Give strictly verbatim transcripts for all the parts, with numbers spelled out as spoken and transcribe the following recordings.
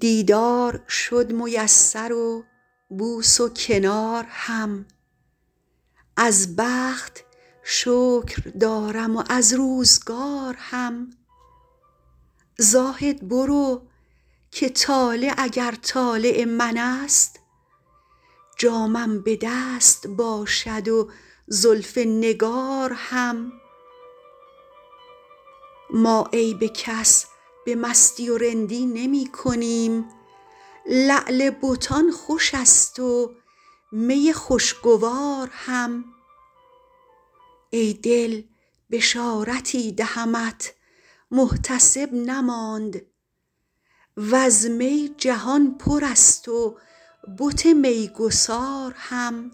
دیدار شد میسر و بوس و کنار هم، از بخت شکر دارم و از روزگار هم. زاهد برو که طالع اگر طالع من است، جامم به دست باشد و زلف نگار هم. ما عیب کس به مستی و رندی نمی کنیم، لعل بتان خوش است و می خوشگوار هم. ای دل بشارتی دهمت محتسب نماند، وز می جهان پر است و بت میگسار هم.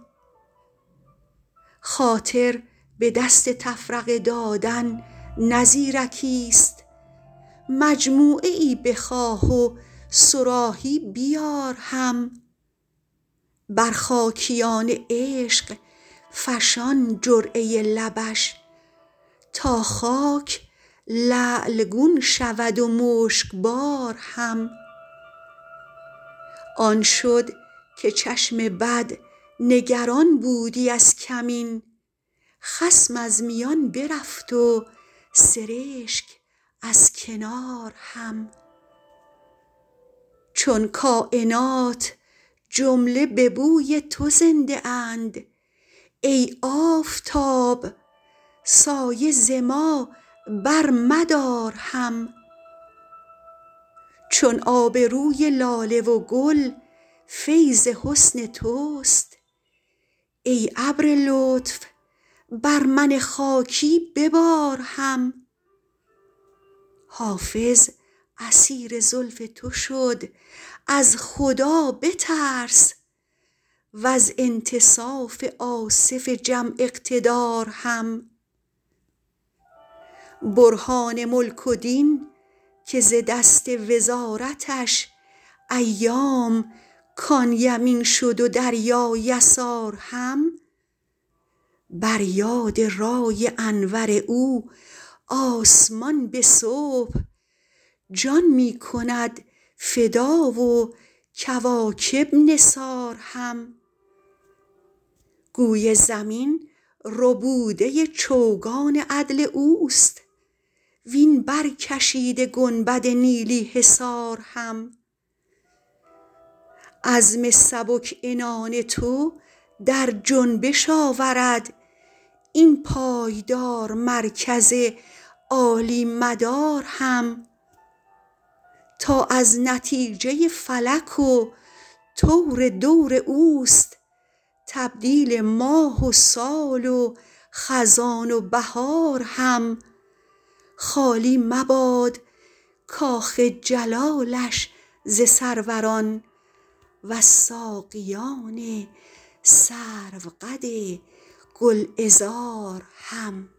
خاطر به دست تفرقه دادن نه زیرکی ست، مجموعه ای بخواه و صراحی بیار هم. بر خاکیان عشق فشان جرعه لبش، تا خاک لعل گون شود و مشکبار هم. آن شد که چشم بد نگران بودی از کمین، خصم از میان برفت و سرشک از کنار هم. چون کاینات جمله به بوی تو زنده اند، ای آفتاب سایه ز ما بر مدار هم. چون آبروی لاله و گل فیض حسن توست، ای ابر لطف بر من خاکی ببار هم. حافظ اسیر زلف تو شد از خدا بترس، وز انتصاف آصف جمع اقتدار هم. برهان ملک و دین که ز دست وزارتش، ایام کان یمین شد و دریا یسار هم. بر یاد رای انور او آسمان به صبح، جان می کند فدا و کواکب نثار هم. گوی زمین ربوده چوگان عدل اوست، وین برکشیده گنبد نیلی حصار هم. عزم سبک عنان تو در جنبش آورد، این پایدار مرکز عالی مدار هم. تا از نتیجه فلک و طور دور اوست، تبدیل ماه و سال و خزان و بهار هم. خالی مباد کاخ جلالش ز سروران، وز ساقیان سروقد گلعذار هم.